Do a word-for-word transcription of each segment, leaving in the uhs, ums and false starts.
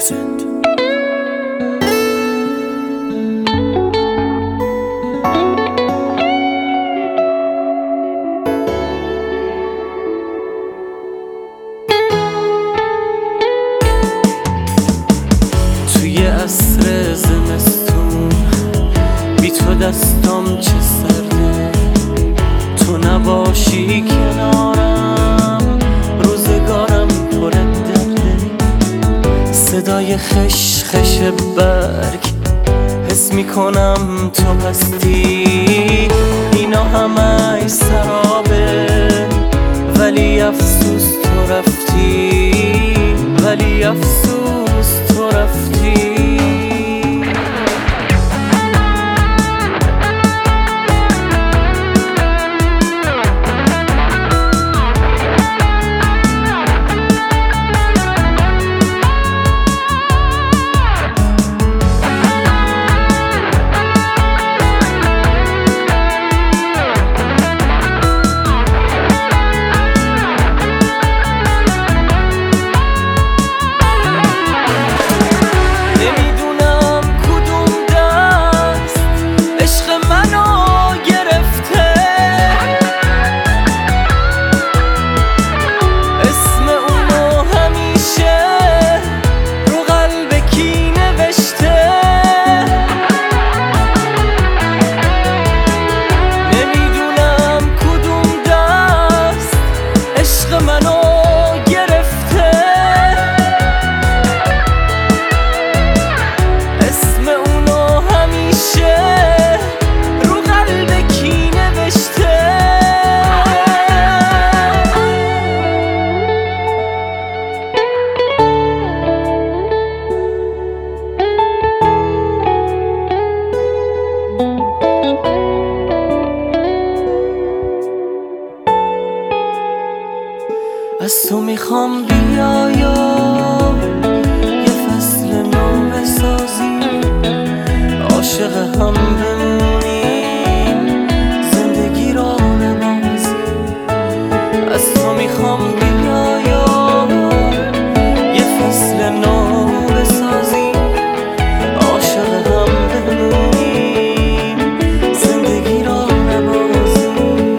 Present. توی عصر زمستون بی تو دستام چه سرده، تو نباشی کنارم روزگارم پر درده. صدای خش خش برگ حس میکنم تو هستی، اینا همه سرابه ولی افسوس تو رفتی، ولی افسوس تو رفتی. از تو میخوام بیایا یه فصل نو بسازیم، عاشق هم بمونیم زندگی را ببازیم. از تو میخوام بیایا یه فصل نو بسازیم، عاشق هم بمونیم زندگی را ببازیم.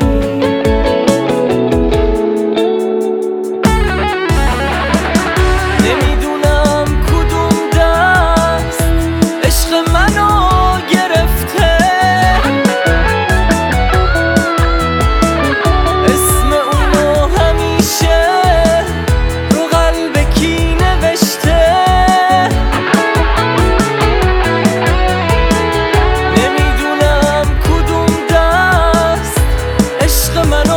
نمیدونم کدوم دست عشق منو گرفته، اسم اونو همیشه رو قلب کی نوشته. نمیدونم کدوم دست عشق منو